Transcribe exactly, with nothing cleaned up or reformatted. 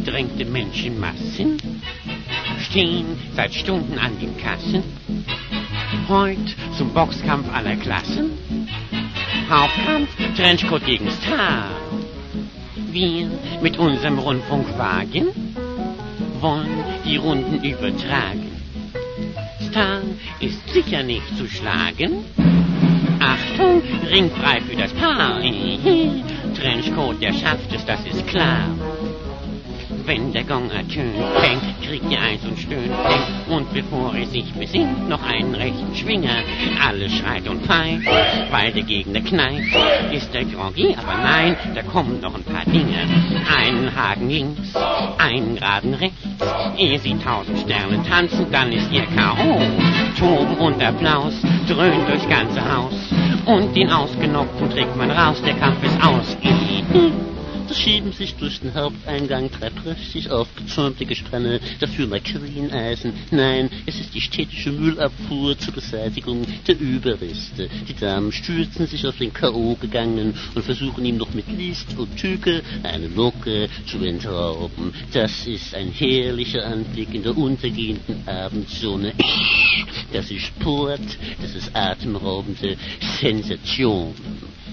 Gedrängte Menschenmassen stehen seit Stunden an den Kassen. Heut zum Boxkampf aller Klassen. Hauptkampf, Trenchcoat gegen Star. Wir mit unserem Rundfunkwagen wollen die Runden übertragen. Star ist sicher nicht zu schlagen. Achtung, ringfrei für das Paar. Trenchcoat, der schafft es, das ist klar. Wenn der Gong ertönt, denkt, kriegt ihr eins und stöhnt, denkt, und bevor er sich besinnt, noch einen rechten Schwinger. Alles schreit und pfeift, weil der Gegner kneift. Ist der groggy, aber nein, da kommen noch ein paar Dinge. Einen Haken links, einen geraden rechts. Ehe sie tausend Sterne tanzen, dann ist ihr K O Toben und Applaus dröhnt durchs ganze Haus. Und den Ausgenockten trägt man raus, der Kampf ist aus. Sie schieben sich durch den Haupteingang drei prächtig aufgezäumte Gespanne, dafür Margarieneisen. Nein, es ist die städtische Müllabfuhr zur Beseitigung der Überreste. Die Damen stürzen sich auf den K O gegangenen und versuchen ihm noch mit List und Tücke eine Locke zu entrauben. Das ist ein herrlicher Anblick in der untergehenden Abendsonne. Das ist Sport, das ist atemraubende Sensation.